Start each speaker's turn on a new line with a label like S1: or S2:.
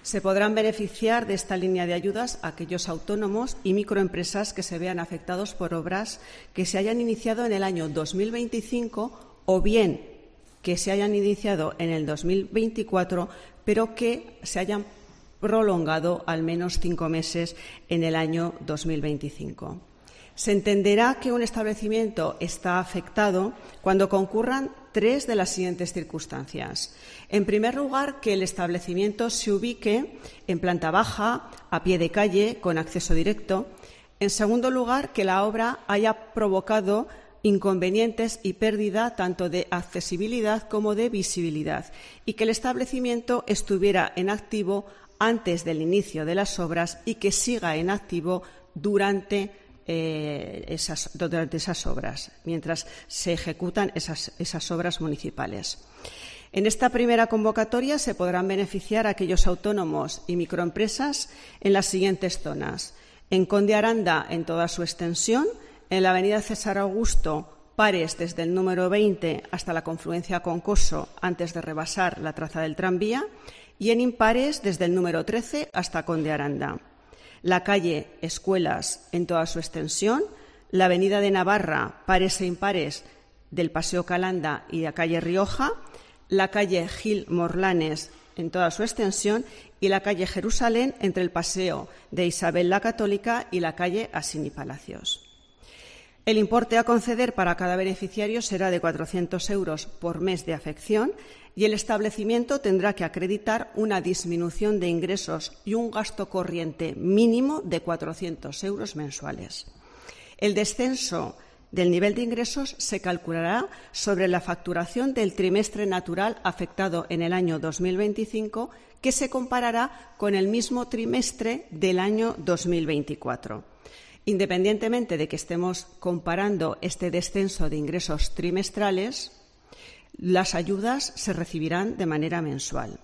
S1: Se podrán beneficiar de esta línea de ayudas aquellos autónomos y microempresas que se vean afectados por obras que se hayan iniciado en el año 2025 o bien que se hayan iniciado en el 2024, pero que se hayan prolongado al menos 5 meses en el año 2025. Se entenderá que un establecimiento está afectado cuando concurran 3 de las siguientes circunstancias. En primer lugar, que el establecimiento se ubique en planta baja, a pie de calle, con acceso directo. En segundo lugar, que la obra haya provocado inconvenientes y pérdida tanto de accesibilidad como de visibilidad y que el establecimiento estuviera en activo antes del inicio de las obras y que siga en activo durante esas obras, mientras se ejecutan esas obras municipales. En esta primera convocatoria se podrán beneficiar aquellos autónomos y microempresas en las siguientes zonas: en Conde Aranda, en toda su extensión, en la avenida César Augusto, pares desde el número 20 hasta la confluencia con Coso, antes de rebasar la traza del tranvía, y en impares desde el número 13 hasta Conde Aranda. La calle Escuelas en toda su extensión, la avenida de Navarra, pares e impares del Paseo Calanda y la calle Rioja, la calle Gil Morlanes en toda su extensión y la calle Jerusalén entre el Paseo de Isabel la Católica y la calle Asini Palacios. El importe a conceder para cada beneficiario será de 400 euros por mes de afección y el establecimiento tendrá que acreditar una disminución de ingresos y un gasto corriente mínimo de 400 euros mensuales. El descenso del nivel de ingresos se calculará sobre la facturación del trimestre natural afectado en el año 2025, que se comparará con el mismo trimestre del año 2024. Independientemente de que estemos comparando este descenso de ingresos trimestrales, las ayudas se recibirán de manera mensual.